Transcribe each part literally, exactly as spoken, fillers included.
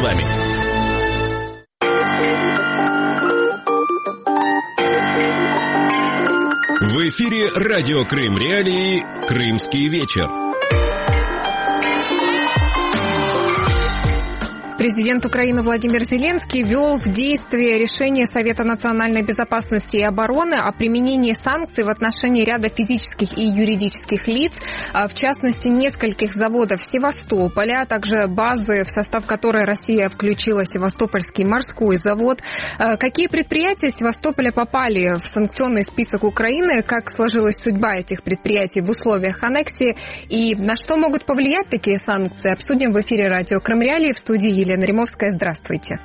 вами. В эфире радио Крым Реалии «Крымский вечер». Президент Украины Владимир Зеленский ввел в действие решение Совета национальной безопасности и обороны о применении санкций в отношении ряда физических и юридических лиц, в частности, нескольких заводов Севастополя, а также базы, в состав которой Россия включила Севастопольский морской завод. Какие предприятия Севастополя попали в санкционный список Украины, как сложилась судьба этих предприятий в условиях аннексии и на что могут повлиять такие санкции, обсудим в эфире радио Крым Реалии. В студии Елена Римовская. Здравствуйте.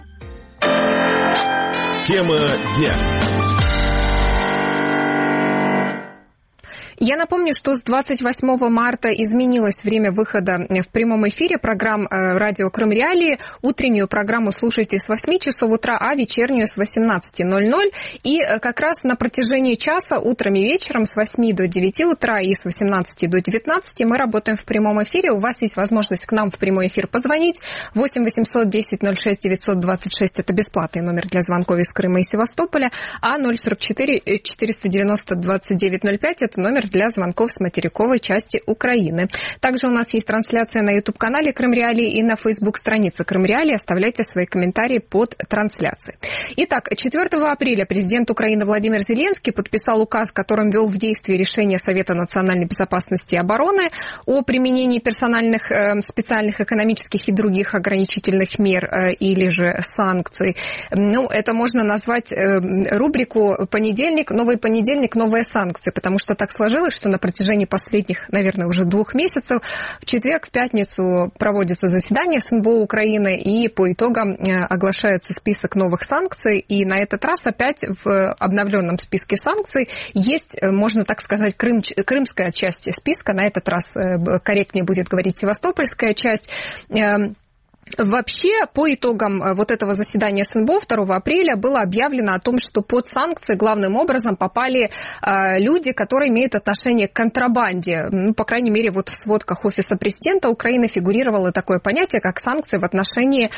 Тема дня. Я напомню, что с двадцать восьмого марта изменилось время выхода в прямом эфире программ радио Крым Реалии. Утреннюю программу слушайте с восьми часов утра, а вечернюю с восемнадцати ноль-ноль. И как раз на протяжении часа, утром и вечером, с восьми до девяти утра и с восемнадцати до девятнадцати мы работаем в прямом эфире. У вас есть возможность к нам в прямой эфир позвонить. восемь восемьсот десять ноль шесть девятьсот двадцать шесть – это бесплатный номер для звонков из Крыма и Севастополя, а ноль сорок четыре четыреста девяносто двадцать девять ноль пять – это номер для звонков с материковой части Украины. Также у нас есть трансляция на YouTube-канале Крым Реалии и на Facebook-странице Крым Реалии. Оставляйте свои комментарии под трансляцией. Итак, четвёртого апреля президент Украины Владимир Зеленский подписал указ, которым ввел в действие решение Совета национальной безопасности и обороны о применении персональных э, специальных экономических и других ограничительных мер э, или же санкций. Ну, это можно назвать э, рубрику «Понедельник, новый понедельник, новые санкции», потому что так сложилось, что на протяжении последних, наверное, уже двух месяцев в четверг, в пятницу проводится заседание СНБО Украины, и по итогам оглашается список новых санкций. И на этот раз опять в обновленном списке санкций есть, можно так сказать, крым, крымская часть списка. На этот раз корректнее будет говорить севастопольская часть. Вообще, по итогам вот этого заседания СНБО второго апреля было объявлено о том, что под санкции главным образом попали э, люди, которые имеют отношение к контрабанде. Ну, по крайней мере, вот в сводках Офиса президента Украины фигурировало такое понятие, как санкции в отношении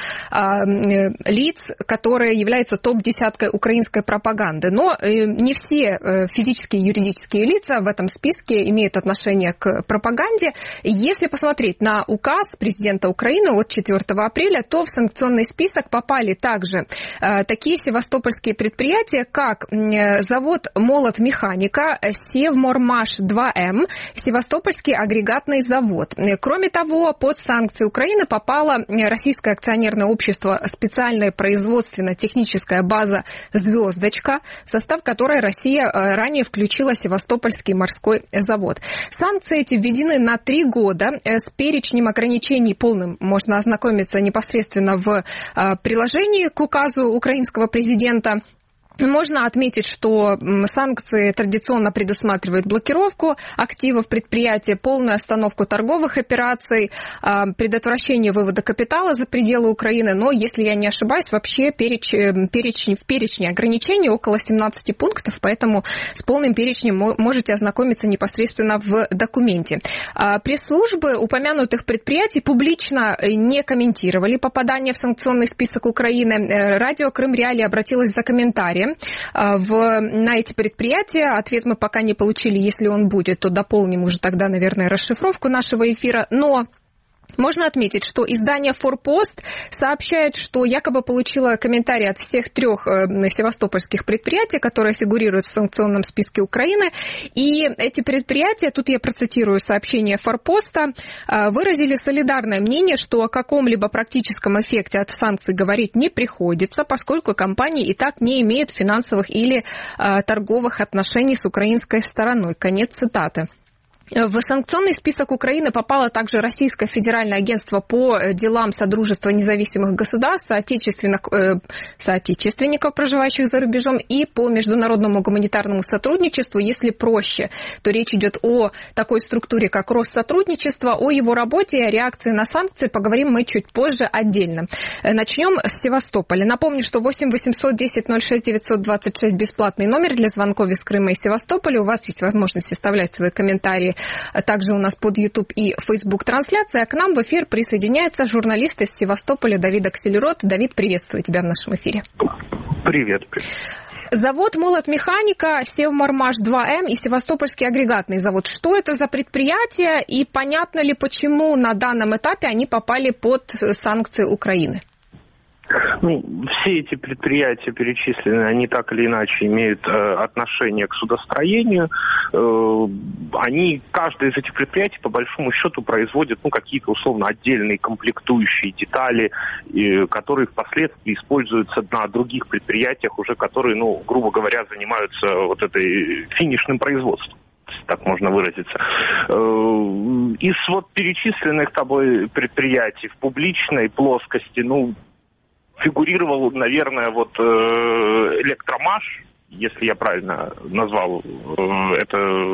э, лиц, которые являются топ-десяткой украинской пропаганды. Но э, не все э, физические и юридические лица в этом списке имеют отношение к пропаганде. Если посмотреть на указ президента Украины от четвёртого апреля, то в санкционный список попали также э, такие севастопольские предприятия, как э, завод «Молот-механика», «Севмормаш два эм», Севастопольский агрегатный завод. Кроме того, под санкции Украины попало российское акционерное общество «Специальная производственно-техническая база «Звездочка», в состав которой Россия э, ранее включила Севастопольский морской завод. Санкции эти введены на три года. Э, с перечнем ограничений полным можно ознакомиться непосредственно в приложении к указу украинского президента. Можно отметить, что санкции традиционно предусматривают блокировку активов предприятия, полную остановку торговых операций, предотвращение вывода капитала за пределы Украины. Но, если я не ошибаюсь, вообще перечень, перечень, в перечне ограничений около семнадцати пунктов, поэтому с полным перечнем можете ознакомиться непосредственно в документе. Пресс-службы упомянутых предприятий публично не комментировали попадание в санкционный список Украины. Радио Крым Реалии обратилось за комментарием В, на эти предприятия. Ответ мы пока не получили. Если он будет, то дополним уже тогда, наверное, расшифровку нашего эфира. Но можно отметить, что издание «Форпост» сообщает, что якобы получило комментарий от всех трех севастопольских предприятий, которые фигурируют в санкционном списке Украины. И эти предприятия, тут я процитирую сообщение «Форпоста», выразили солидарное мнение, что о каком-либо практическом эффекте от санкций говорить не приходится, поскольку компании и так не имеют финансовых или торговых отношений с украинской стороной. Конец цитаты. В санкционный список Украины попало также Российское федеральное агентство по делам Содружества независимых государств, соотечественных, э, соотечественников, проживающих за рубежом, и по международному гуманитарному сотрудничеству. Если проще, то речь идет о такой структуре, как Россотрудничество. О его работе и о реакции на санкции поговорим мы чуть позже отдельно. Начнем с Севастополя. Напомню, что восемь восемьсот десять ноль шесть девятьсот двадцать шесть бесплатный номер для звонков из Крыма и Севастополя. У вас есть возможность оставлять свои комментарии также у нас под YouTube и Facebook трансляция. А к нам в эфир присоединяется журналист из Севастополя Давид Акселерот. Давид, приветствую тебя в нашем эфире. Привет. Завод «Молот-механика», «Севмармаш два эм» и Севастопольский агрегатный завод. Что это за предприятия и понятно ли, почему на данном этапе они попали под санкции Украины? Ну, все эти предприятия перечислены, они так или иначе имеют э, отношение к судостроению. Э, они, каждое из этих предприятий, по большому счету, производит ну, какие-то условно отдельные комплектующие детали, э, которые впоследствии используются на других предприятиях, уже которые, ну, грубо говоря, занимаются вот этой финишным производством. Так можно выразиться. Из вот перечисленных тобой предприятий в публичной плоскости, ну, фигурировал, наверное, вот э, Электромаш, если я правильно назвал э, это.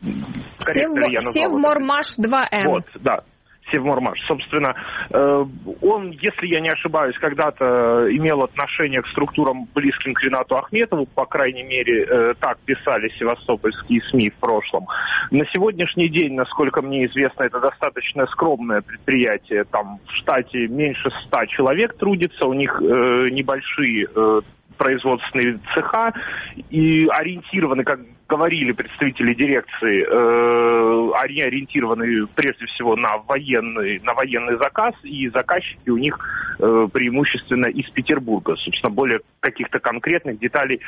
Севмармаш два эм. Вот, да. Севмармаш. Собственно, э, он, если я не ошибаюсь, когда-то имел отношение к структурам, близким к Ринату Ахметову, по крайней мере, э, так писали севастопольские СМИ в прошлом. На сегодняшний день, насколько мне известно, это достаточно скромное предприятие. Там в штате меньше ста человек трудится, у них э, небольшие э, производственные цеха и ориентированы, как говорили представители дирекции, э, они ориентированы прежде всего на военный, на военный заказ, и заказчики у них э, преимущественно из Петербурга. Собственно, более каких-то конкретных деталей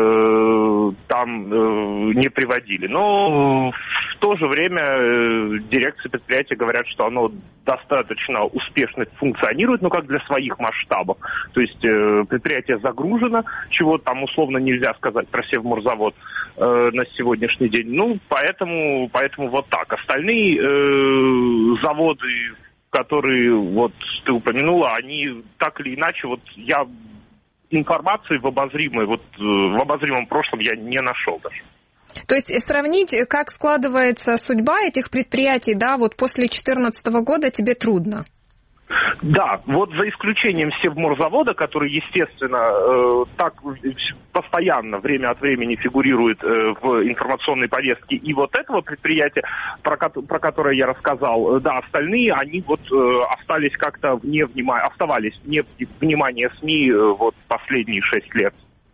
э, там э, не приводили. Но в то же время э, дирекции предприятия говорят, что оно достаточно успешно функционирует, ну, как для своих масштабов. То есть э, предприятие загружено, чего там условно нельзя сказать про Севморзавод э, на сегодняшний день. Ну, поэтому, поэтому вот так. Остальные э, заводы, которые вот ты упомянула, они так или иначе, вот я информации в обозримой, вот в обозримом прошлом я не нашел даже. То есть сравнить, как складывается судьба этих предприятий, да, вот после две тысячи четырнадцатого года тебе трудно? Да, вот за исключением Севморзавода, который, естественно, э, так постоянно, время от времени фигурирует э, в информационной повестке, и вот этого предприятия, про, про которое я рассказал, э, да, остальные, они вот э, остались как-то вне внимания, оставались вне внимания СМИ э, вот последние шесть лет.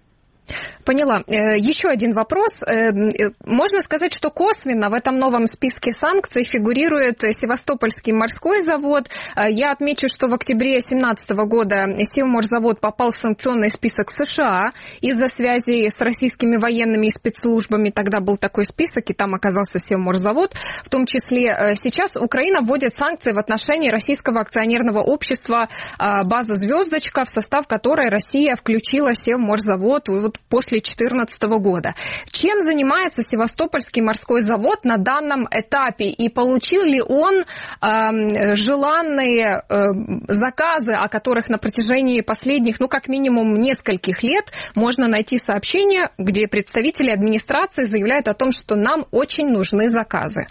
Поняла. Еще один вопрос. Можно сказать, что косвенно в этом новом списке санкций фигурирует Севастопольский морской завод. Я отмечу, что в октябре две тысячи семнадцатого года Севморзавод попал в санкционный список США из-за связи с российскими военными и спецслужбами. Тогда был такой список, и там оказался Севморзавод. В том числе сейчас Украина вводит санкции в отношении российского акционерного общества «База Звездочка», в состав которой Россия включила Севморзавод вот после две тысячи четырнадцатого года. Чем занимается Севастопольский морской завод на данном этапе? И получил ли он э, желанные э, заказы, о которых на протяжении последних, ну, как минимум, нескольких лет можно найти сообщения, где представители администрации заявляют о том, что нам очень нужны заказы?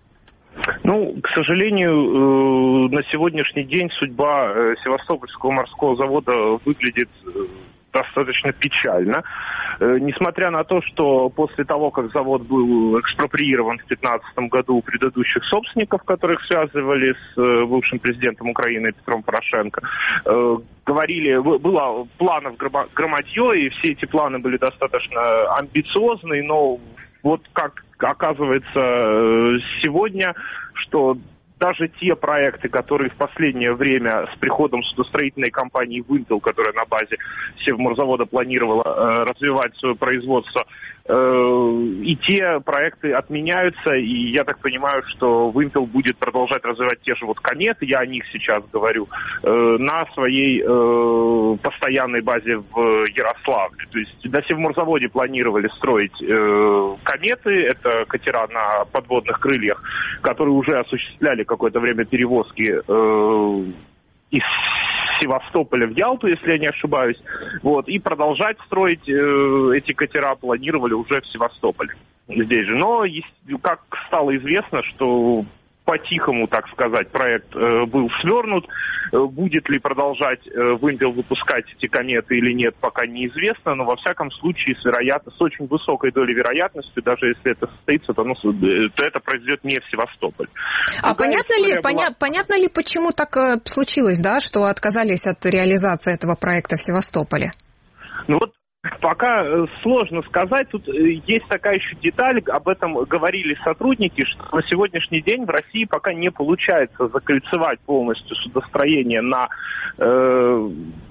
Ну, к сожалению, на сегодняшний день судьба Севастопольского морского завода выглядит достаточно печально. Несмотря на то, что после того, как завод был экспроприирован в две тысячи пятнадцатом году у предыдущих собственников, которых связывали с бывшим президентом Украины Петром Порошенко, говорили, было планов громадье, и все эти планы были достаточно амбициозные, но вот как оказывается сегодня, что даже те проекты, которые в последнее время с приходом судостроительной компании «Вымпел», которая на базе Севморзавода планировала э, развивать свое производство, э, и те проекты отменяются, и я так понимаю, что «Вымпел» будет продолжать развивать те же вот кометы, я о них сейчас говорю, э, на своей э, постоянной базе в Ярославле. То есть на Севморзаводе планировали строить э, кометы, это катера на подводных крыльях, которые уже осуществляли какое-то время перевозки э, из Севастополя в Ялту, если я не ошибаюсь, вот, и продолжать строить э, эти катера планировали уже в Севастополе здесь же. Но, как стало известно, что по-тихому, так сказать, проект был свернут. Будет ли продолжать «Вымпел» выпускать эти кометы или нет, пока неизвестно, но во всяком случае с, вероятно, с очень высокой долей вероятности, даже если это состоится, то, ну, то это произойдет не в Севастополе. А понятно ли, была... поня- понятно ли, почему так случилось, да, что отказались от реализации этого проекта в Севастополе? Ну вот пока сложно сказать. Тут есть такая еще деталь, об этом говорили сотрудники, что на сегодняшний день в России пока не получается закольцевать полностью судостроение на, э,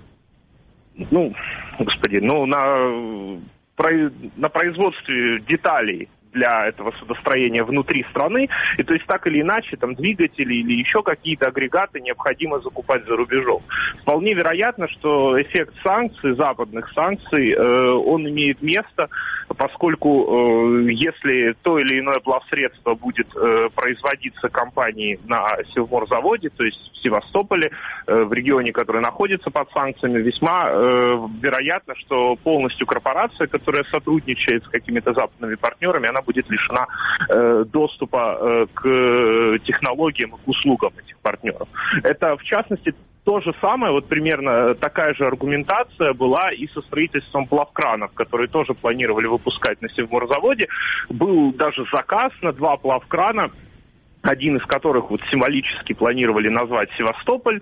ну, господи, ну, на, на производстве деталей для этого судостроения внутри страны, и то есть так или иначе там двигатели или еще какие-то агрегаты необходимо закупать за рубежом. Вполне вероятно, что эффект санкций, западных санкций, э, он имеет место, поскольку э, если то или иное плавсредство будет э, производиться компанией на Севморзаводе, то есть в Севастополе, э, в регионе, который находится под санкциями, весьма э, вероятно, что полностью корпорация, которая сотрудничает с какими-то западными партнерами, она будет лишена э, доступа э, к технологиям и к услугам этих партнеров. Это, в частности, то же самое, вот примерно такая же аргументация была и со строительством плавкранов, которые тоже планировали выпускать на Севморзаводе. Был даже заказ на два плавкрана, один из которых вот символически планировали назвать Севастополь.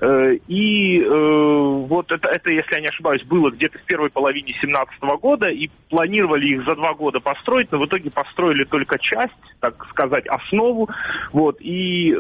И вот это, это, если я не ошибаюсь, было где-то в первой половине две тысячи семнадцатого года, и планировали их за два года построить, но в итоге построили только часть, так сказать, основу. Вот, и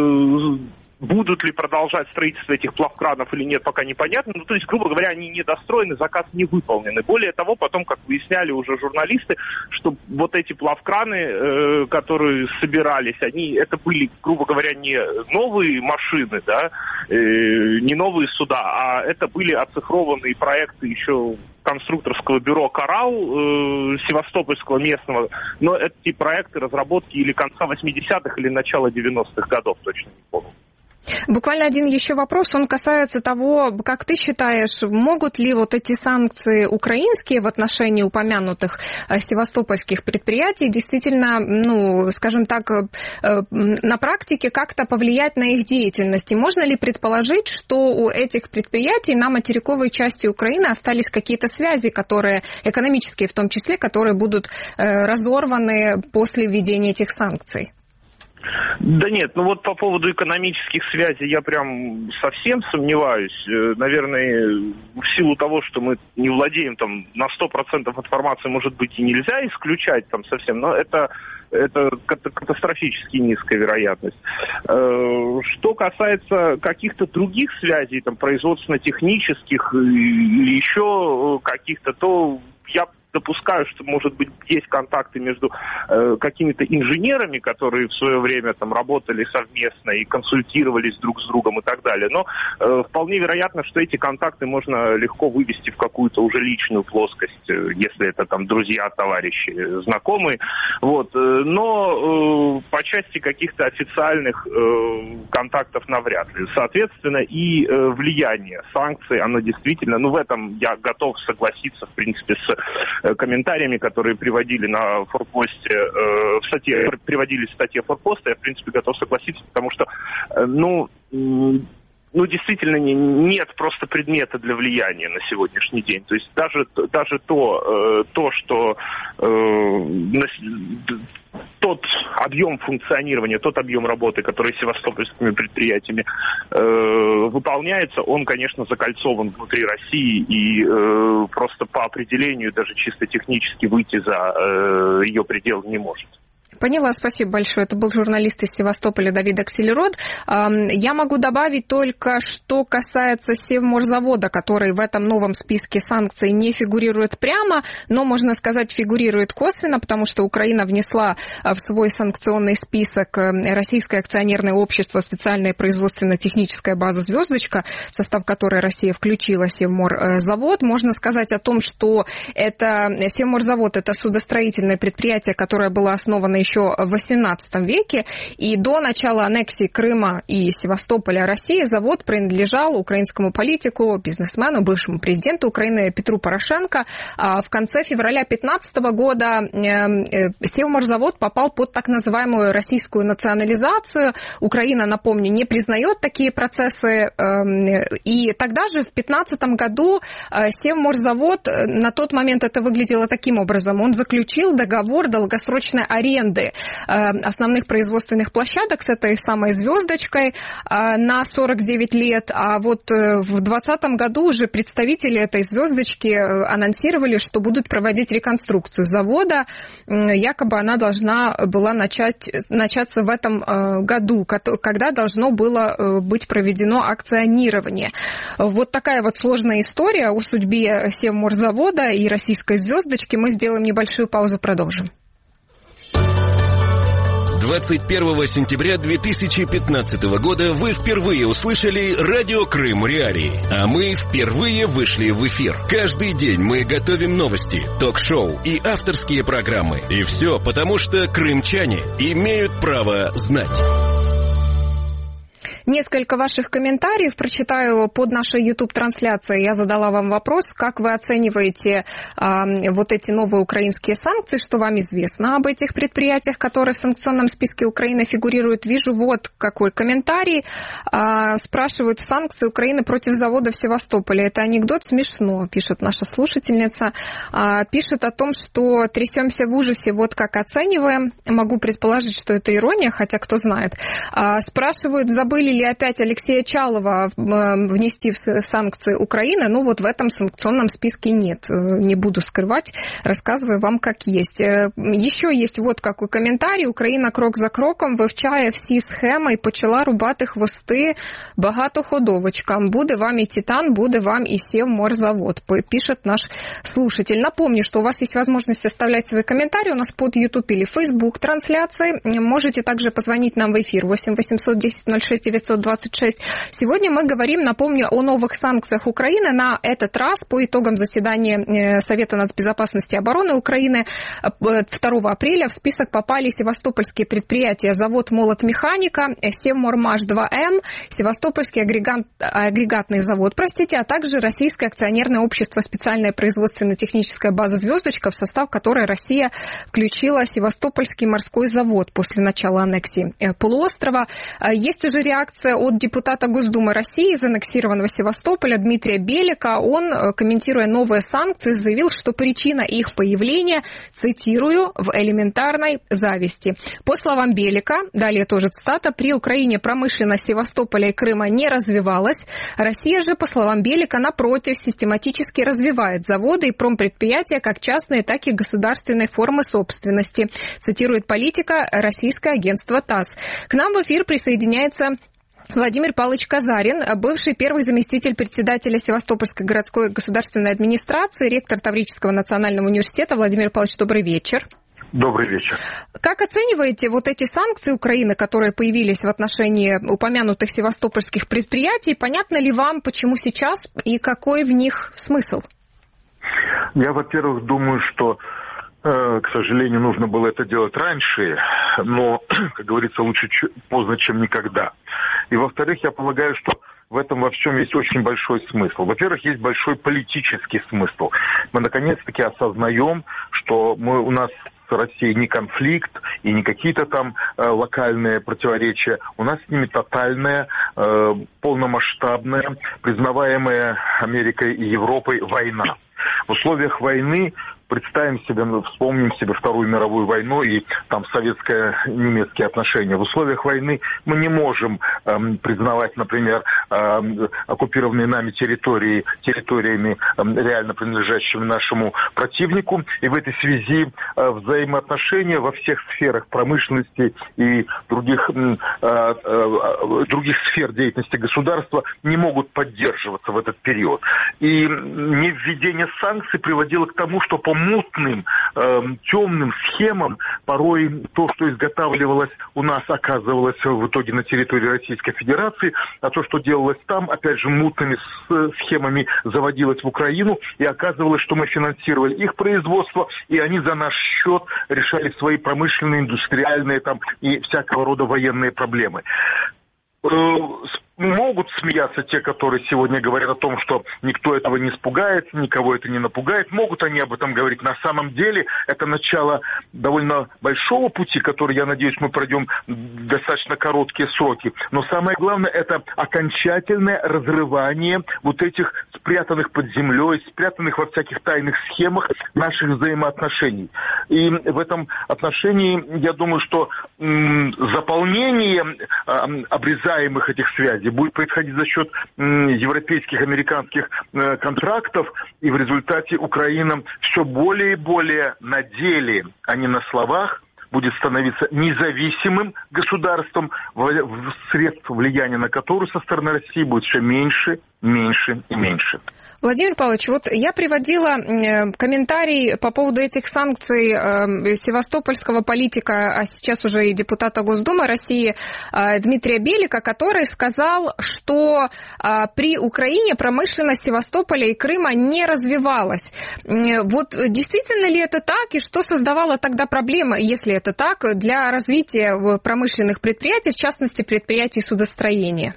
будут ли продолжать строительство этих плавкранов или нет, пока непонятно. Ну, то есть, грубо говоря, они недостроены, заказ не выполнен. И более того, потом, как выясняли уже журналисты, что вот эти плавкраны, э, которые собирались, они, это были, грубо говоря, не новые машины, да, э, не новые суда, а это были оцифрованные проекты еще конструкторского бюро «Коралл» э, севастопольского местного, но эти проекты разработки или конца восьмидесятых, или начала девяностых годов, точно не помню. Буквально один еще вопрос, он касается того, как ты считаешь, могут ли вот эти санкции украинские в отношении упомянутых севастопольских предприятий действительно, ну, скажем так, на практике как-то повлиять на их деятельность? И можно ли предположить, что у этих предприятий на материковой части Украины остались какие-то связи, которые, экономические в том числе, которые будут разорваны после введения этих санкций? Да нет, ну вот по поводу экономических связей я прям совсем сомневаюсь. Наверное, в силу того, что мы не владеем там на сто процентов информации, может быть, и нельзя исключать там совсем, но это, это катастрофически низкая вероятность. Что касается каких-то других связей, там, производственно-технических или еще каких-то, то я допускаю, что, может быть, есть контакты между э, какими-то инженерами, которые в свое время там работали совместно и консультировались друг с другом и так далее. Но э, вполне вероятно, что эти контакты можно легко вывести в какую-то уже личную плоскость, э, если это там друзья, товарищи, знакомые. Вот. Но э, по части каких-то официальных э, контактов навряд ли. Соответственно, и э, влияние санкций, оно действительно, ну в этом я готов согласиться, в принципе, с комментариями, которые приводили на Форпосте, э, в статье, приводили в статье Форпоста, я, в принципе, готов согласиться, потому что, э, ну, ну, действительно, не, нет просто предмета для влияния на сегодняшний день. То есть даже, даже то, э, то, что э, тот объем функционирования, тот объем работы, который севастопольскими предприятиями э, выполняется, он, конечно, закольцован внутри России и э, просто по определению даже чисто технически выйти за э, ее пределы не может. Поняла, спасибо большое. Это был журналист из Севастополя Давид Аксельрод. Я могу добавить только, что касается Севморзавода, который в этом новом списке санкций не фигурирует прямо, но, можно сказать, фигурирует косвенно, потому что Украина внесла в свой санкционный список Российское акционерное общество «Специальная производственно-техническая база «Звездочка», в состав которой Россия включила Севморзавод. Можно сказать о том, что это Севморзавод – это судостроительное предприятие, которое было основано еще еще в восемнадцатом веке, и до начала аннексии Крыма и Севастополя России завод принадлежал украинскому политику, бизнесмену, бывшему президенту Украины Петру Порошенко. В конце февраля две тысячи пятнадцатого года Севморзавод попал под так называемую российскую национализацию. Украина, напомню, не признает такие процессы. И тогда же, в две тысячи пятнадцатом году, Севморзавод, на тот момент это выглядело таким образом. Он заключил договор долгосрочной аренды основных производственных площадок с этой самой звездочкой на сорок девять лет. А вот в двадцатом году уже представители этой звездочки анонсировали, что будут проводить реконструкцию завода. Якобы она должна была начать, начаться в этом году, когда должно было быть проведено акционирование. Вот такая вот сложная история о судьбе Севморзавода и российской звездочки. Мы сделаем небольшую паузу, продолжим. двадцать первого сентября две тысячи пятнадцатого года вы впервые услышали радио Крым Реалии, а мы впервые вышли в эфир. Каждый день мы готовим новости, ток-шоу и авторские программы. И все потому, что крымчане имеют право знать. Несколько ваших комментариев прочитаю под нашей YouTube-трансляцией. Я задала вам вопрос, как вы оцениваете э, вот эти новые украинские санкции, что вам известно об этих предприятиях, которые в санкционном списке Украины фигурируют. Вижу вот какой комментарий. Э, спрашивают, санкции Украины против завода в Севастополе. Это анекдот, смешно, пишет наша слушательница. Э, пишет о том, что трясемся в ужасе, вот как оцениваем. Могу предположить, что это ирония, хотя кто знает. Э, спрашивают, забыли ли опять Алексея Чалова внести в санкции Украины. Ну вот в этом санкционном списке нет. Не буду скрывать, рассказываю вам как есть. Еще есть вот какой коментарій. Україна крок за кроком вивчає всі схеми і почала рубати хвости багатоходовочкам. Буде вам и Титан, буде вам и Севморзавод, пишет наш слушатель. Напомню, что у вас есть возможность оставлять свои комментарии у нас под YouTube или Facebook трансляции. Можете также позвонить нам в эфир восемь восемьсот десять ноль шесть девятьсот двадцать шесть. Сегодня мы говорим, напомню, о новых санкциях Украины. На этот раз по итогам заседания Совета нацбезопасности и обороны Украины второго апреля в список попали севастопольские предприятия завод «Молот-механика», Севмормаш два эм, Севастопольский агрегат, агрегатный завод, простите, а также Российское акционерное общество «Специальная производственно-техническая база «Звездочка», в состав которой Россия включила Севастопольский морской завод после начала аннексии полуострова. Есть уже реакция от депутата Госдумы России из аннексированного Севастополя Дмитрия Белика. Он, комментируя новые санкции, заявил, что причина их появления, цитирую, в элементарной зависти. По словам Белика, далее тоже цитата, при Украине промышленность Севастополя и Крыма не развивалась. Россия же, по словам Белика, напротив, систематически развивает заводы и промпредприятия как частные, так и государственной формы собственности. Цитирует политика российское агентство ТАСС. К нам в эфир присоединяется Владимир Павлович Казарин, бывший первый заместитель председателя Севастопольской городской государственной администрации, ректор Таврического национального университета. Владимир Павлович, добрый вечер. Добрый вечер. Как оцениваете вот эти санкции Украины, которые появились в отношении упомянутых севастопольских предприятий? Понятно ли вам, почему сейчас и какой в них смысл? Я, во-первых, думаю, что, э, к сожалению, нужно было это делать раньше, но, как говорится, лучше поздно, чем никогда. И, во-вторых, я полагаю, что в этом во всем есть очень большой смысл. Во-первых, есть большой политический смысл. Мы, наконец-таки, осознаем, что мы, у нас с Россией не конфликт и не какие-то там э, локальные противоречия. У нас с ними тотальная, э, полномасштабная, признаваемая Америкой и Европой война. В условиях войны представим себе, вспомним себе Вторую мировую войну и там советско-немецкие отношения. В условиях войны мы не можем эм, признавать, например, эм, оккупированные нами территории территориями эм, реально принадлежащими нашему противнику. И в этой связи э, взаимоотношения во всех сферах промышленности и других, э, э, других сфер деятельности государства не могут поддерживаться в этот период. И невведение санкций приводило к тому, что по мутным, э, темным схемам. Порой то, что изготавливалось у нас, оказывалось в итоге на территории Российской Федерации, а то, что делалось там, опять же, мутными схемами заводилось в Украину, и оказывалось, что мы финансировали их производство, и они за наш счет решали свои промышленные, индустриальные там, и всякого рода военные проблемы. Могут смеяться те, которые сегодня говорят о том, что никто этого не испугается, никого это не напугает. Могут они об этом говорить. На самом деле это начало довольно большого пути, который, я надеюсь, мы пройдем в достаточно короткие сроки. Но самое главное, это окончательное разрывание вот этих спрятанных под землей, спрятанных во всяких тайных схемах наших взаимоотношений. И в этом отношении, я думаю, что м, заполнение м, обрезаемых этих связей будет происходить за счет м, европейских, американских э, контрактов, и в результате Украина все более и более на деле, а не на словах, будет становиться независимым государством, в средств влияния на которую со стороны России будет все меньше, меньше и меньше. Владимир Павлович, вот я приводила комментарий по поводу этих санкций севастопольского политика, а сейчас уже и депутата Госдумы России Дмитрия Белика, который сказал, что при Украине промышленность Севастополя и Крыма не развивалась. Вот действительно ли это так, и что создавало тогда проблемы, если это так, для развития промышленных предприятий, в частности предприятий судостроения?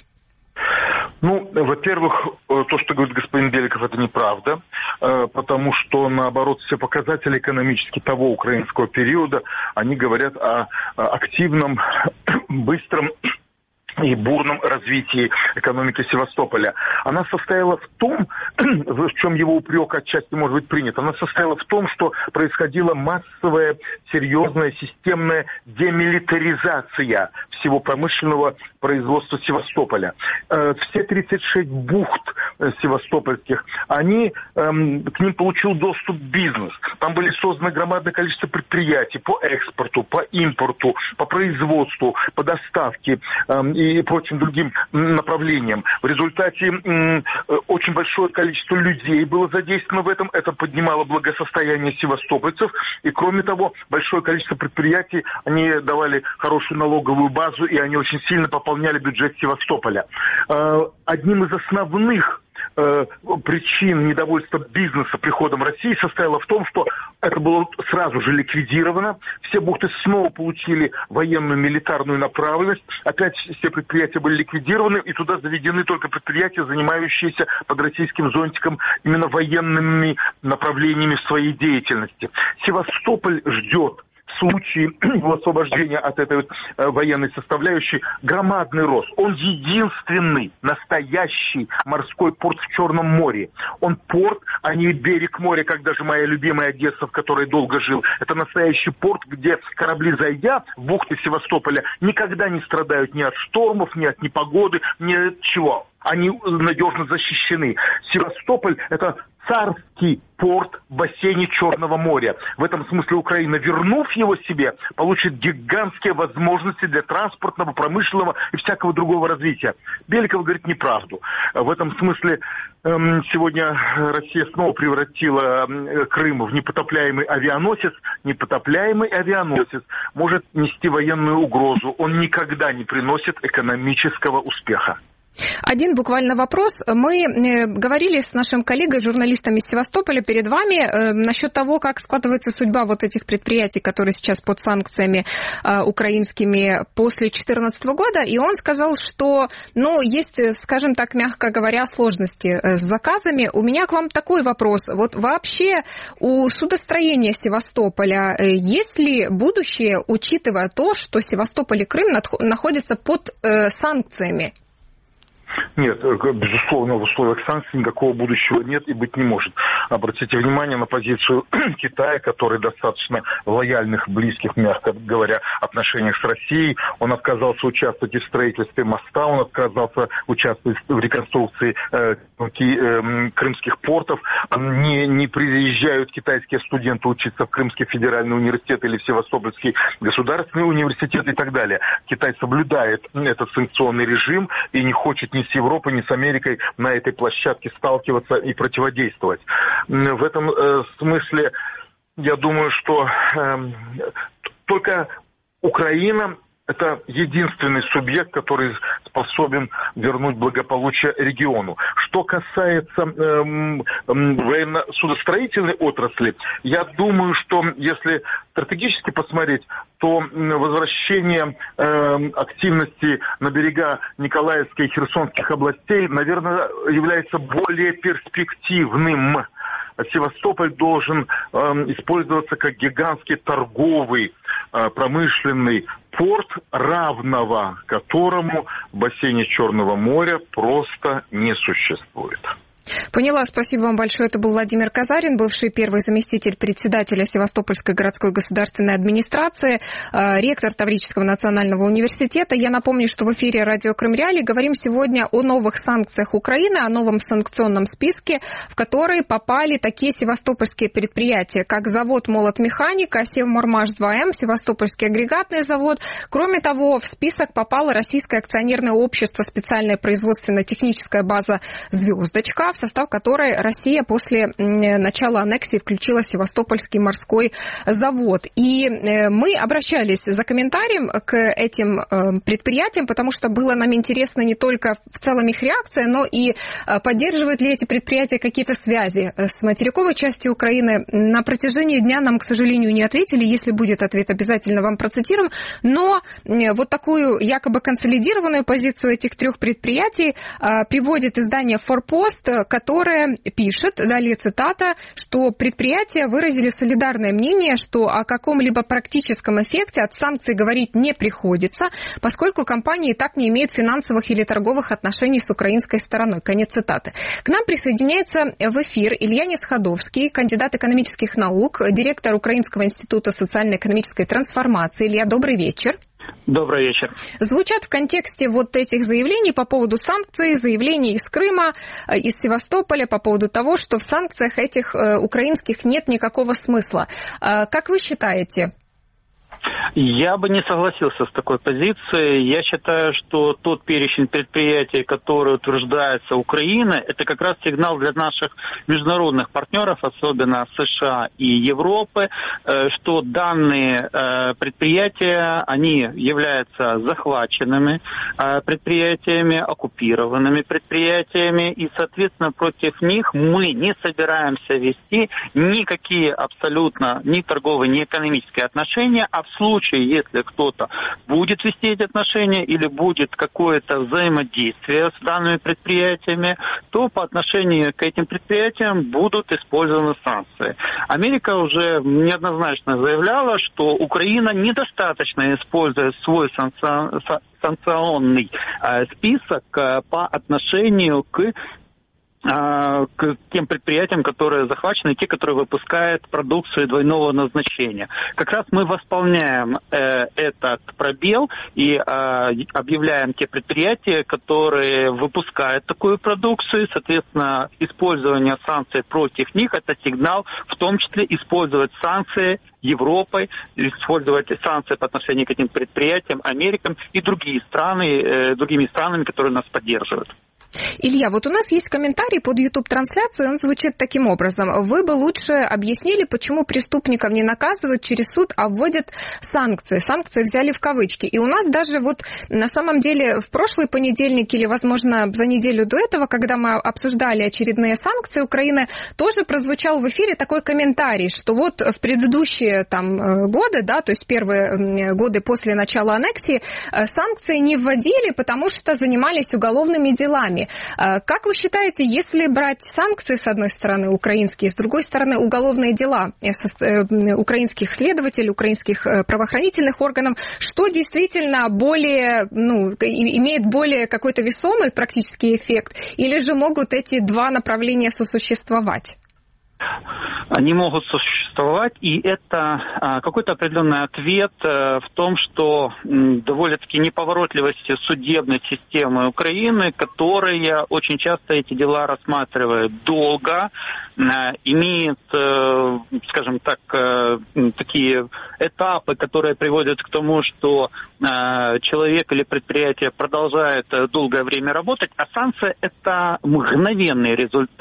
Ну, во-первых, то, что говорит господин Беликов, это неправда, потому что, наоборот, все показатели экономические того украинского периода, они говорят о активном, быстром и бурном развитии экономики Севастополя. Она состояла в том, в чем его упрек отчасти может быть принят, она состояла в том, что происходила массовая, серьезная, системная демилитаризация всего промышленного производства Севастополя. Все тридцать шесть бухт севастопольских, они, к ним получил доступ бизнес. Там были созданы громадное количество предприятий по экспорту, по импорту, по производству, по доставке и прочим другим направлениям. В результате очень большое количество людей было задействовано в этом. Это поднимало благосостояние севастопольцев. И, кроме того, большое количество предприятий, они давали хорошую налоговую базу, и они очень сильно пополняли бюджет Севастополя. Одним из основных причин недовольства бизнеса приходом России состояла в том, что это было сразу же ликвидировано. Все бухты снова получили военную милитарную направленность. Опять все предприятия были ликвидированы, и туда заведены только предприятия, занимающиеся под российским зонтиком именно военными направлениями в своей деятельности. Севастополь ждет в случае его освобождения от этой вот, э, военной составляющей громадный рост. Он единственный настоящий морской порт в Черном море. Он порт, а не берег моря, как даже моя любимая Одесса, в которой долго жил. Это настоящий порт, где корабли, зайдя в бухты Севастополя, никогда не страдают ни от штормов, ни от непогоды, ни от чего. Они надежно защищены. Севастополь – это царский порт в бассейне Черного моря. В этом смысле Украина, вернув его себе, получит гигантские возможности для транспортного, промышленного и всякого другого развития. Беликов говорит неправду. В этом смысле эм, сегодня Россия снова превратила э, Крым в непотопляемый авианосец. Непотопляемый авианосец может нести военную угрозу. Он никогда не приносит экономического успеха. Один буквально вопрос. Мы говорили с нашим коллегой, журналистом из Севастополя, перед вами э, насчет того, как складывается судьба вот этих предприятий, которые сейчас под санкциями э, украинскими после две тысячи четырнадцатого года, и он сказал, что, ну, есть, скажем так, мягко говоря, сложности с заказами. У меня к вам такой вопрос. Вот вообще у судостроения Севастополя э, есть ли будущее, учитывая то, что Севастополь и Крым находятся под э, санкциями? Нет, безусловно, в условиях санкций никакого будущего нет и быть не может. Обратите внимание на позицию Китая, который достаточно лояльных, близких, мягко говоря, отношениях с Россией. Он отказался участвовать в строительстве моста, он отказался участвовать в реконструкции э, э, крымских портов. Не, не приезжают китайские студенты учиться в Крымский федеральный университет или в Севастопольский государственный университет и так далее. Китай соблюдает этот санкционный режим и не хочет ни с Европой, ни с Америкой на этой площадке сталкиваться и противодействовать. В этом э, смысле я думаю, что э, только Украина – это единственный субъект, который способен вернуть благополучие региону. Что касается э, э, военно-судостроительной отрасли, я думаю, что если стратегически посмотреть, то возвращение э, активности на берега Николаевской и Херсонских областей, наверное, является более перспективным. Севастополь должен э, использоваться как гигантский торговый, э, промышленный порт, равного которому в бассейне Черного моря просто не существует. Поняла, спасибо вам большое. Это был Владимир Казарин, бывший первый заместитель председателя Севастопольской городской государственной администрации, ректор Таврического национального университета. Я напомню, что в эфире радио Крым Реалии говорим сегодня о новых санкциях Украины, о новом санкционном списке, в который попали такие севастопольские предприятия, как завод «Молот-механика», «Севмормаш два эм», Севастопольский агрегатный завод. Кроме того, в список попало Российское акционерное общество «Специальная производственно-техническая база «Звездочка», в состав которой Россия после начала аннексии включила Севастопольский морской завод. И мы обращались за комментарием к этим предприятиям, потому что было нам интересно не только в целом их реакция, но и поддерживают ли эти предприятия какие-то связи с материковой частью Украины. На протяжении дня нам, к сожалению, не ответили. Если будет ответ, обязательно вам процитируем. Но вот такую якобы консолидированную позицию этих трех предприятий приводит издание «Форпост», которая пишет, далее цитата, что предприятия выразили солидарное мнение, что о каком-либо практическом эффекте от санкций говорить не приходится, поскольку компании и так не имеют финансовых или торговых отношений с украинской стороной. Конец цитаты. К нам присоединяется в эфир Илья Несходовский, кандидат экономических наук, директор Украинского института социально-экономической трансформации. Илья, добрый вечер. Добрый вечер. Звучат в контексте вот этих заявлений по поводу санкций, заявлений из Крыма, из Севастополя по поводу того, что в санкциях этих украинских нет никакого смысла. Как вы считаете? Я бы не согласился с такой позицией. Я считаю, что тот перечень предприятий, который утверждается Украиной, это как раз сигнал для наших международных партнеров, особенно США и Европы, что данные предприятия, они являются захваченными предприятиями, оккупированными предприятиями, и, соответственно, против них мы не собираемся вести никакие абсолютно ни торговые, ни экономические отношения, а в случае, если кто-то будет вести эти отношения или будет какое-то взаимодействие с данными предприятиями, то по отношению к этим предприятиям будут использованы санкции. Америка уже неоднозначно заявляла, что Украина недостаточно использует свой санкционный список по отношению к к тем предприятиям, которые захвачены, те, которые выпускают продукцию двойного назначения. Как раз мы восполняем э, этот пробел и э, объявляем те предприятия, которые выпускают такую продукцию. Соответственно, использование санкций против них – это сигнал, в том числе использовать санкции Европой, использовать санкции по отношению к этим предприятиям, Америкам и другие страны, э, другими странами, которые нас поддерживают. Илья, вот у нас есть комментарий под YouTube-трансляцией, он звучит таким образом. Вы бы лучше объяснили, почему преступников не наказывают через суд, а вводят санкции. Санкции взяли в кавычки. И у нас даже вот на самом деле в прошлый понедельник или, возможно, за неделю до этого, когда мы обсуждали очередные санкции Украины, тоже прозвучал в эфире такой комментарий, что вот в предыдущие там годы, да, то есть первые годы после начала аннексии, санкции не вводили, потому что занимались уголовными делами. Как вы считаете, если брать санкции, с одной стороны, украинские, с другой стороны, уголовные дела украинских следователей, украинских правоохранительных органов, что действительно более, ну, имеет более какой-то весомый практический эффект, или же могут эти два направления сосуществовать? Они могут существовать, и это а, какой-то определенный ответ а, в том, что м, довольно-таки неповоротливость судебной системы Украины, которая очень часто эти дела рассматривает долго, а, имеет, а, скажем так, а, такие этапы, которые приводят к тому, что а, человек или предприятие продолжает долгое время работать, а санкция – это мгновенный результат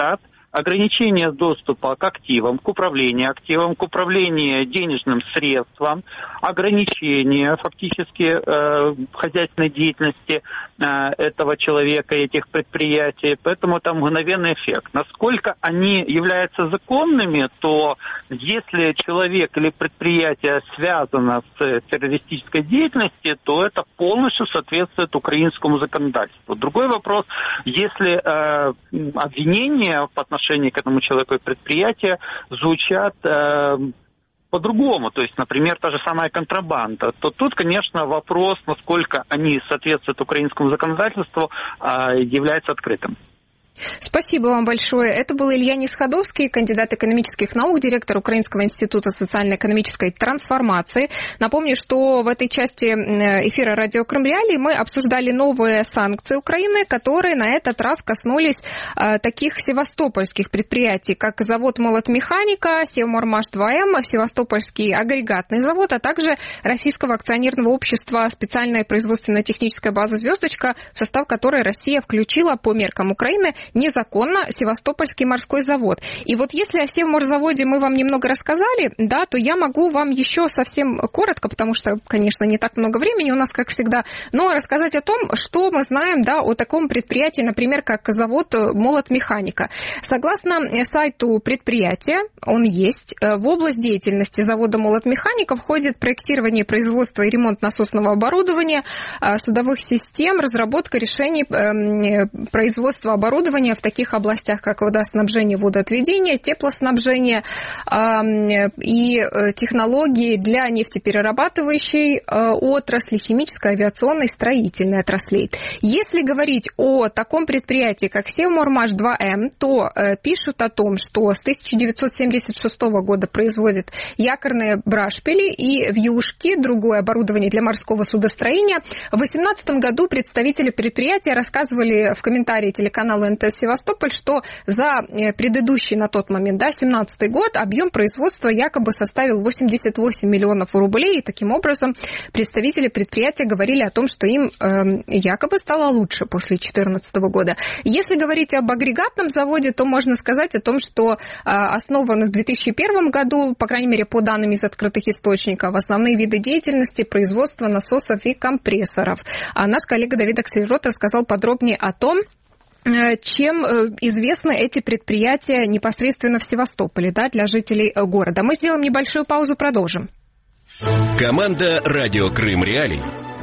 ограничение доступа к активам, к управлению активом, к управлению денежным средством, ограничение фактически э, хозяйственной деятельности э, этого человека, этих предприятий. Поэтому это мгновенный эффект. Насколько они являются законными, то если человек или предприятие связано с террористической деятельностью, то это полностью соответствует украинскому законодательству. Другой вопрос, если э, обвинения по отношению к этому человеку и предприятию звучат э, по-другому, то есть, например, та же самая контрабанда, то тут, конечно, вопрос, насколько они соответствуют украинскому законодательству, э, является открытым. Спасибо вам большое. Это был Илья Несходовский, кандидат экономических наук, директор Украинского института социально-экономической трансформации. Напомню, что в этой части эфира «Радио Крым Реалии» мы обсуждали новые санкции Украины, которые на этот раз коснулись э, таких севастопольских предприятий, как завод «Молотмеханика», «Севмормаш два эм», Севастопольский агрегатный завод, а также российского акционерного общества «Специальная производственно-техническая база «Звездочка», в состав которой Россия включила по меркам Украины незаконно Севастопольский морской завод. И вот если о Севморзаводе мы вам немного рассказали, да, то я могу вам еще совсем коротко, потому что, конечно, не так много времени у нас, как всегда, но рассказать о том, что мы знаем, да, о таком предприятии, например, как завод «Молотмеханика». Согласно сайту предприятия, он есть. В область деятельности завода «Молотмеханика» входит проектирование, производство и ремонт насосного оборудования, судовых систем, разработка решений производства оборудования в таких областях, как водоснабжение, водоотведение, теплоснабжение э, и технологии для нефтеперерабатывающей э, отрасли, химической, авиационной, строительной отраслей. Если говорить о таком предприятии, как Севмормаш два эм, то э, пишут о том, что с тысяча девятьсот семьдесят шестого года производит якорные брашпили и вьюшки, другое оборудование для морского судостроения. В две тысячи восемнадцатом году представители предприятия рассказывали в комментарии телеканала эн тэ эс Севастополь, что за предыдущий на тот момент, да, семнадцатый год, объем производства якобы составил восемьдесят восемь миллионов рублей, и таким образом представители предприятия говорили о том, что им э, якобы стало лучше после две тысячи четырнадцатого года. Если говорить об агрегатном заводе, то можно сказать о том, что э, основан в две тысячи первом году, по крайней мере, по данным из открытых источников, основные виды деятельности — производство насосов и компрессоров. А наш коллега Давид Аксельрод рассказал подробнее о том, чем известны эти предприятия непосредственно в Севастополе, да, для жителей города. Мы сделаем небольшую паузу, продолжим. Команда «Радио Крым Реалии».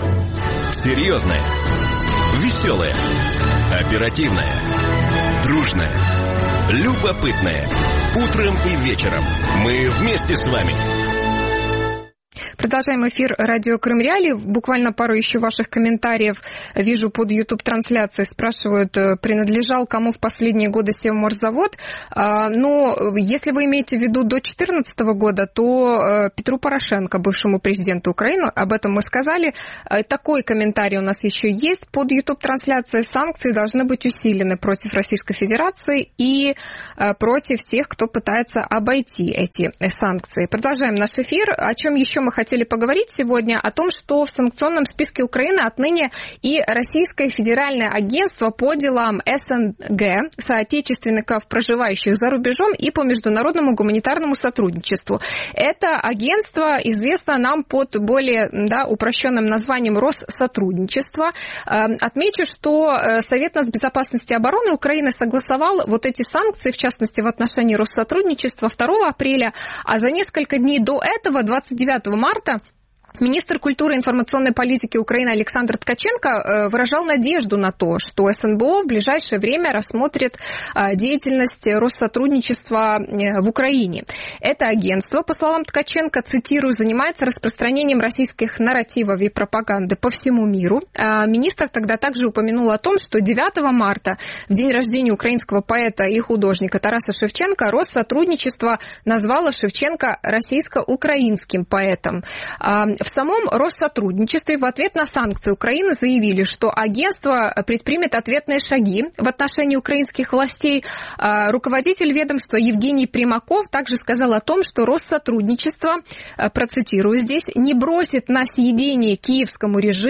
Серьезная, веселая, оперативная, дружная, любопытная. Утром и вечером мы вместе с вами. Продолжаем эфир «Радио Крым Реалии». Буквально пару еще ваших комментариев вижу под YouTube-трансляцией. Спрашивают, принадлежал кому в последние годы Севморзавод. Но если вы имеете в виду до две тысячи четырнадцатого года, то Петру Порошенко, бывшему президенту Украины, об этом мы сказали. Такой комментарий у нас еще есть под YouTube-трансляцией. Санкции должны быть усилены против Российской Федерации и против тех, кто пытается обойти эти санкции. Продолжаем наш эфир. О чем еще мы хотели поговорить сегодня? О том, что в санкционном списке Украины отныне и Российское федеральное агентство по делам эс эн гэ, соотечественников, проживающих за рубежом, и по международному гуманитарному сотрудничеству. Это агентство известно нам под более, да, упрощенным названием Россотрудничество. Отмечу, что Совет нацбезопасности и обороны Украины согласовал вот эти санкции, в частности, в отношении Россотрудничества второго апреля, а за несколько дней до этого, двадцать девятого марта, министр культуры и информационной политики Украины Александр Ткаченко выражал надежду на то, что эс эн бэ о в ближайшее время рассмотрит деятельность Россотрудничества в Украине. Это агентство, по словам Ткаченко, цитирую, занимается распространением российских нарративов и пропаганды по всему миру. Министр тогда также упомянул о том, что девятого марта, в день рождения украинского поэта и художника Тараса Шевченко, Россотрудничество назвало Шевченко российско-украинским поэтом. В самом Россотрудничестве в ответ на санкции Украины заявили, что агентство предпримет ответные шаги в отношении украинских властей. Руководитель ведомства Евгений Примаков также сказал о том, что Россотрудничество, процитирую здесь, не бросит на съедение киевскому режиму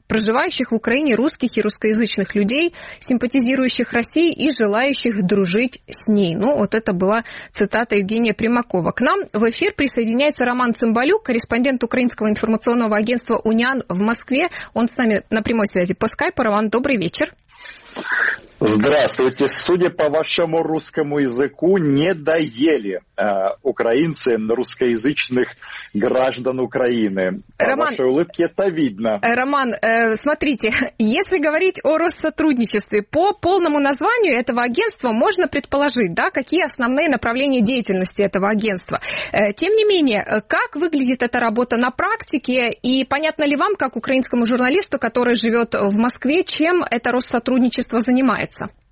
проживающих в Украине русских и русскоязычных людей, симпатизирующих России и желающих дружить с ней. Ну, вот это была цитата Евгения Примакова. К нам в эфир присоединяется Роман Цымбалюк, корреспондент украинского информационного агентства «Униан» в Москве. Он с нами на прямой связи по скайпу. Роман, добрый вечер. Здравствуйте. Судя по вашему русскому языку, не доели э, украинцы русскоязычных граждан Украины. По Роман, вашей улыбке это видно. Роман, э, смотрите, если говорить о Россотрудничестве, по полному названию этого агентства можно предположить, да, какие основные направления деятельности этого агентства. Э, тем не менее, как выглядит эта работа на практике, и понятно ли вам, как украинскому журналисту, который живет в Москве, чем это Россотрудничество занимается?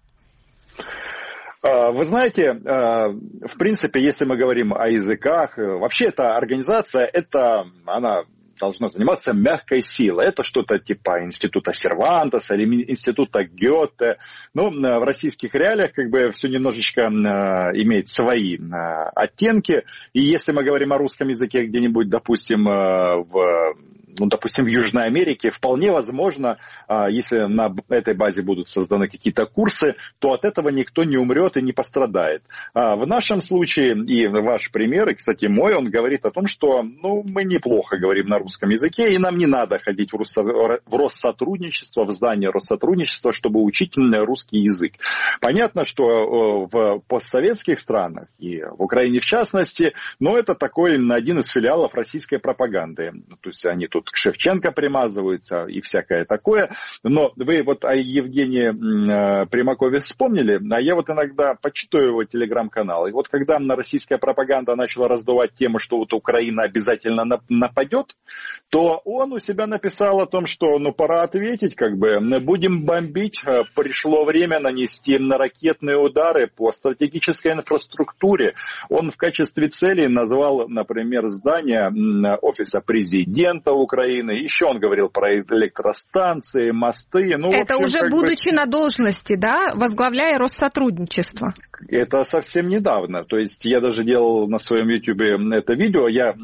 Вы знаете, в принципе, если мы говорим о языках, вообще эта организация, это, она должна заниматься мягкой силой. Это что-то типа института Сервантеса или института Гёте. Но в российских реалиях как бы все немножечко имеет свои оттенки. И если мы говорим о русском языке где-нибудь, допустим, в... ну, допустим, в Южной Америке, вполне возможно, если на этой базе будут созданы какие-то курсы, то от этого никто не умрет и не пострадает. В нашем случае, и ваш пример, и, кстати, мой, он говорит о том, что ну, мы неплохо говорим на русском языке, и нам не надо ходить в, Руссо... в Россотрудничество, в здание Россотрудничества, чтобы учить русский язык. Понятно, что в постсоветских странах, и в Украине в частности, но это такой один из филиалов российской пропаганды. То есть они тут к Шевченко примазываются и всякое такое. Но вы вот о Евгении Примакове вспомнили, а я вот иногда почитаю его телеграм-канал. И вот когда на российская пропаганда начала раздувать тему, что вот Украина обязательно нападет, то он у себя написал о том, что ну пора ответить, как бы будем бомбить, пришло время нанести ракетные удары по стратегической инфраструктуре. Он в качестве цели назвал, например, здание офиса президента Украины. Украины. Еще он говорил про электростанции, мосты. Ну, это общем, уже будучи бы... на должности, да, возглавляя Россотрудничество? Это совсем недавно. То есть я даже делал на своем ютубе это видео. Я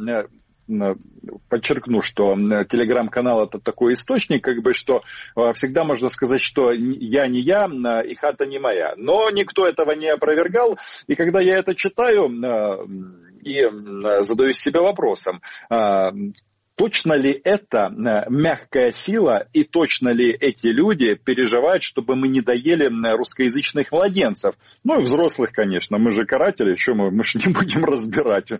подчеркну, что телеграм-канал это такой источник, как бы, что всегда можно сказать, что я не я, и хата не моя. Но никто этого не опровергал. И когда я это читаю и задаюсь себе вопросом, точно ли это мягкая сила и точно ли эти люди переживают, чтобы мы не доели русскоязычных младенцев? Ну и взрослых, конечно. Мы же каратели, что мы, мы же не будем разбирать.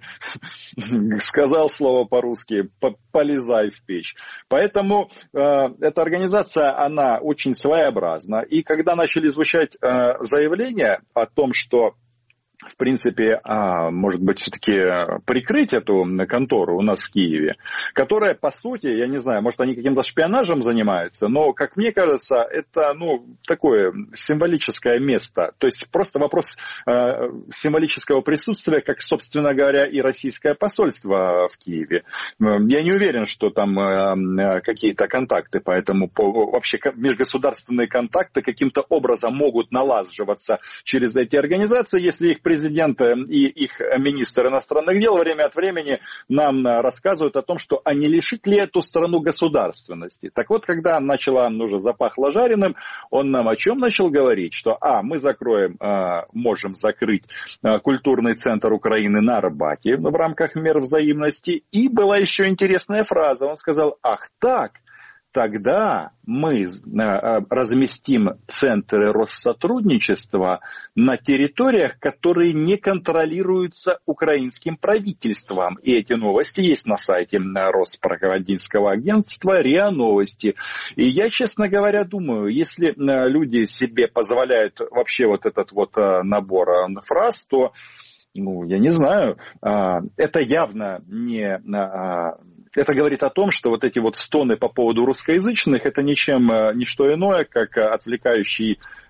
Сказал слово по-русски, полезай в печь. Поэтому э, эта организация, она очень своеобразна. И когда начали звучать э, заявления о том, что в принципе, а, может быть, все-таки прикрыть эту контору у нас в Киеве, которая, по сути, я не знаю, может, они каким-то шпионажем занимаются, но, как мне кажется, это, ну, такое символическое место. То есть просто вопрос э, символического присутствия, как, собственно говоря, и российское посольство в Киеве. Я не уверен, что там э, какие-то контакты, поэтому по, вообще межгосударственные контакты каким-то образом могут налаживаться через эти организации, если их президент и их министр иностранных дел время от времени нам рассказывают о том, что а не лишит ли эту страну государственности. Так вот, когда начало, уже запахло жареным, он нам о чем начал говорить? Что, а, мы закроем, можем закрыть культурный центр Украины на Арбате в рамках мер взаимности. И была еще интересная фраза. Он сказал, ах так, тогда мы разместим центры Россотрудничества на территориях, которые не контролируются украинским правительством. И эти новости есть на сайте Роспропагандинского агентства РИА Новости. И я, честно говоря, думаю, если люди себе позволяют вообще вот этот вот набор фраз, то, ну, я не знаю, это явно не... Это говорит о том, что вот эти вот стоны по поводу русскоязычных, это ничем, не что иное, как отвлекающий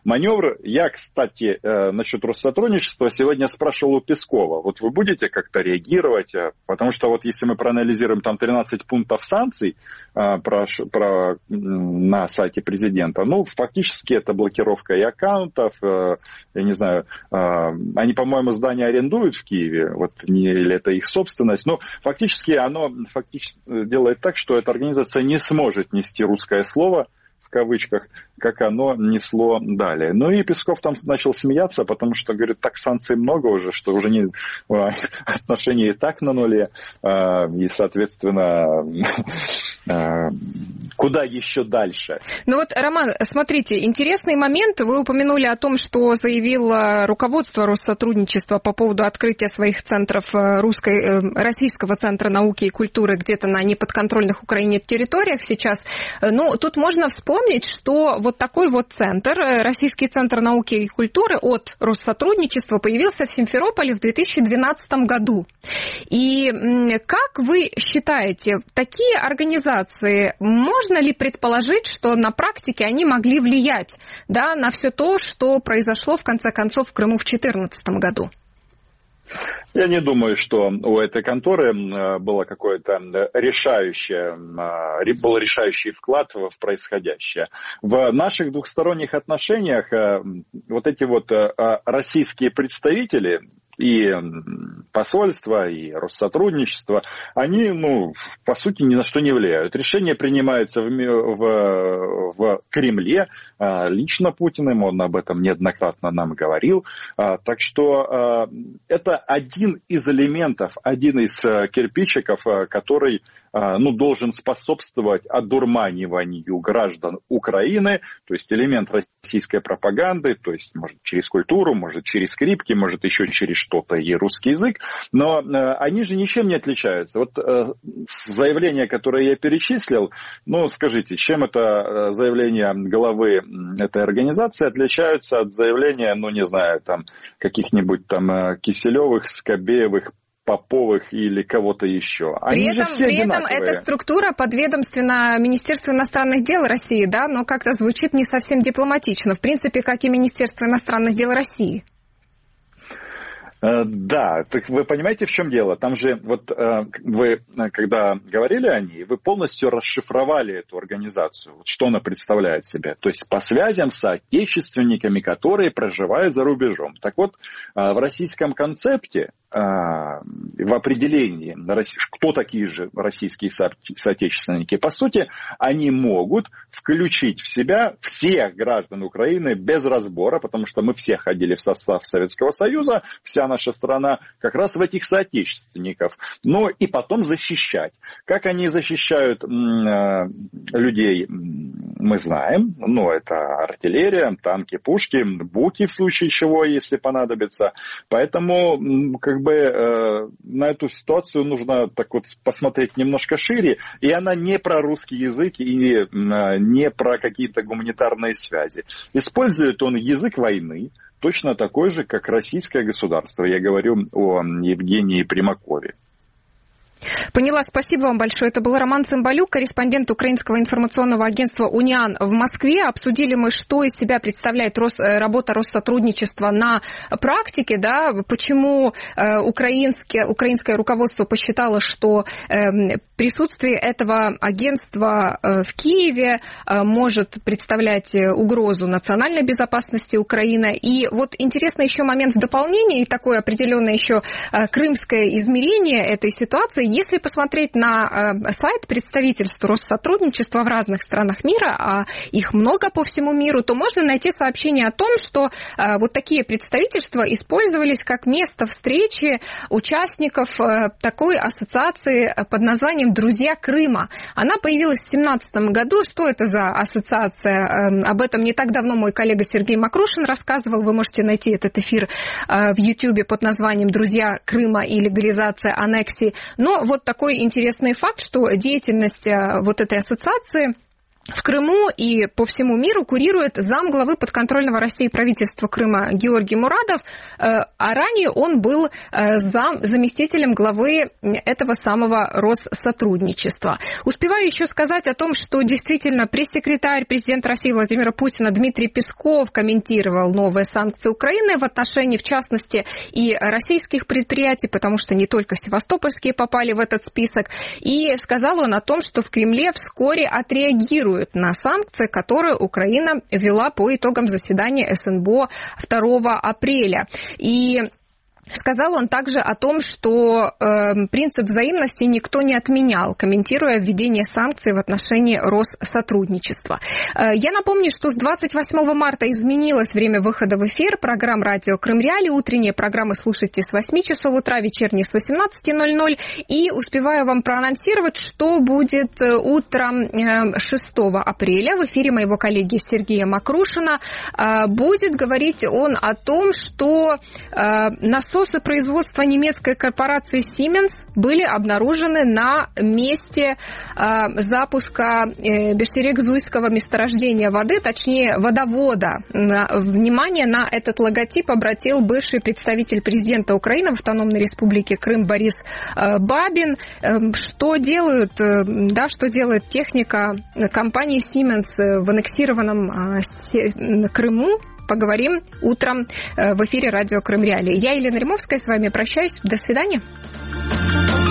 маневр. Я, кстати, насчет Россотрудничества сегодня спрашивал у Пескова. Вот вы будете как-то реагировать? Потому что вот если мы проанализируем там тринадцать пунктов санкций про, про, на сайте президента, ну, фактически это блокировка и аккаунтов, я не знаю, они, по-моему, здание арендуют в Киеве, вот, не, или это их собственность, но фактически оно фактически делает так, что эта организация не сможет нести русское слово, в кавычках, как оно несло далее. Ну и Песков там начал смеяться, потому что, говорит, так санкций много уже, что уже не, отношения и так на нуле, и, соответственно, куда еще дальше? Ну вот, Роман, смотрите, интересный момент. Вы упомянули о том, что заявило руководство Россотрудничества по поводу открытия своих центров русской, российского центра науки и культуры где-то на неподконтрольных Украине территориях сейчас. Ну, тут можно вспомнить, что вот такой вот центр, Российский центр науки и культуры от Россотрудничества, появился в Симферополе в две тысячи двенадцатом году. И как вы считаете, такие организации, можно ли предположить, что на практике они могли влиять, да, на все то, что произошло в конце концов в Крыму в две тысячи четырнадцатом году? Я не думаю, что у этой конторы было какое-то решающее, был решающий вклад в происходящее. В наших двухсторонних отношениях вот эти вот российские представители, и посольство, и Россотрудничество, они, ну, по сути, ни на что не влияют. Решения принимаются в, в, в Кремле, лично Путиным, он об этом неоднократно нам говорил. Так что это один из элементов, один из кирпичиков, который, ну, должен способствовать одурманиванию граждан Украины, то есть элемент российской пропаганды, то есть, может, через культуру, может, через скрипки, может, еще через что-то и русский язык, но э, они же ничем не отличаются. Вот э, заявление, которое я перечислил, ну, скажите, чем это заявление главы этой организации отличаются от заявления, ну, не знаю, там, каких-нибудь там Киселевых, Скобеевых, Поповых или кого-то еще. Они при этом, же все при этом одинаковые. эта структура подведомственна Министерству иностранных дел России, да, но как-то звучит не совсем дипломатично. В принципе, как и Министерство иностранных дел России. Да, так вы понимаете, в чем дело? Там же, вот вы, когда говорили о ней, вы полностью расшифровали эту организацию, вот что она представляет себя. То есть по связям с соотечественниками, которые проживают за рубежом. Так вот, в российском концепте, в определении, кто такие же российские соотечественники, по сути, они могут включить в себя всех граждан Украины без разбора, потому что мы все ходили в состав Советского Союза, вся наша страна как раз в этих соотечественников. Но и потом защищать. Как они защищают людей, мы знаем. Ну, это артиллерия, танки, пушки, буки в случае чего, если понадобится. Поэтому, как бы, на эту ситуацию нужно так вот посмотреть немножко шире. И она не про русский язык и не про какие-то гуманитарные связи. Использует он язык войны, точно такой же, как российское государство. Я говорю о Евгении Примакове. Поняла, спасибо вам большое. Это был Роман Цымбалюк, корреспондент украинского информационного агентства «Униан» в Москве. Обсудили мы, что из себя представляет Рос... работа Россотрудничества на практике, да, почему э, украинское, украинское руководство посчитало, что э, присутствие этого агентства э, в Киеве э, может представлять угрозу национальной безопасности Украины. И вот интересный еще момент в дополнение, и такое определенное еще э, крымское измерение этой ситуации. Если посмотреть на э, сайт представительств Россотрудничества в разных странах мира, а их много по всему миру, то можно найти сообщение о том, что э, вот такие представительства использовались как место встречи участников э, такой ассоциации под названием «Друзья Крыма». Она появилась в две тысячи семнадцатом году. Что это за ассоциация? Э, об этом не так давно мой коллега Сергей Макрушин рассказывал. Вы можете найти этот эфир э, в Ютьюбе под названием «Друзья Крыма» и легализация аннексии. Но вот такой интересный факт, что деятельность вот этой ассоциации в Крыму и по всему миру курирует замглавы подконтрольного России правительства Крыма Георгий Мурадов, а ранее он был зам, заместителем главы этого самого Россотрудничества. Успеваю еще сказать о том, что действительно пресс-секретарь президента России Владимира Путина Дмитрий Песков комментировал новые санкции Украины в отношении, в частности, и российских предприятий, потому что не только севастопольские попали в этот список, и сказал он о том, что в Кремле вскоре отреагируют на санкции, которые Украина ввела по итогам заседания эс эн бэ о второго апреля. И сказал он также о том, что э, принцип взаимности никто не отменял, комментируя введение санкций в отношении Россотрудничества. Э, я напомню, что с двадцать восьмого марта изменилось время выхода в эфир программ «Радио Крым Реалии». Утренние программы слушайте с восьми часов утра, вечерние с восемнадцати ноль-ноль. И успеваю вам проанонсировать, что будет утром шестого апреля в эфире моего коллеги Сергея Макрушина. Э, будет говорить он о том, что э, насос Насосы производства немецкой корпорации Siemens были обнаружены на месте э, запуска э, Бештерек-Зуйского месторождения воды, точнее водовода. На, внимание на этот логотип обратил бывший представитель президента Украины в Автономной Республике Крым Борис э, Бабин. Э, что делают, э, да, что делает техника компании Siemens в аннексированном э, се, Крыму? Поговорим утром в эфире «Радио Крым Реалии». Я, Елена Римовская, с вами прощаюсь. До свидания.